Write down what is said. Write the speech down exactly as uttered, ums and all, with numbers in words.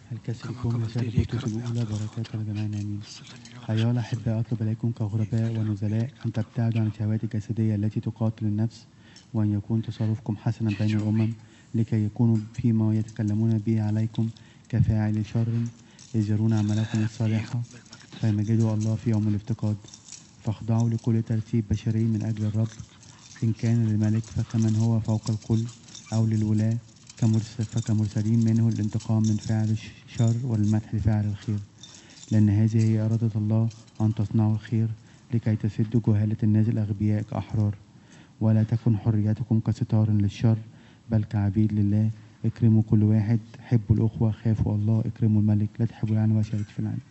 الكسركم رسالة بطرس الأولى بركات الجميع آمين. أيها الأحباء أطلب إليكم كغرباء ونزلاء أن تبتعدوا عن الشهوات الجسدية التي تقاتل النفس، وأن يكون تصرفكم حسنا بين الأمم لكي يكونوا فيما يتكلمون به عليكم كفاعل شر إذ يرون أعمالكم الصالحة فيمجدوا الله في يوم الافتقاد. فاخضعوا لكل ترتيب بشري من أجل الرب، إن كان للملك فكمن هو فوق الكل، أو للولاة فكمرسلين منه الانتقام من فعل الشر والمدح لفعل الخير، لأن هذه هي إرادة الله أن تصنعوا الخير لكي تسدوا جهالة الناس الأغبياء كأحرار. ولا تكن حريتكم كستار للشر بل كعبيد لله. اكرموا كل واحد، حبوا الأخوة، خافوا الله، اكرموا الملك، لا تحبوا العالم وشارك في العالم.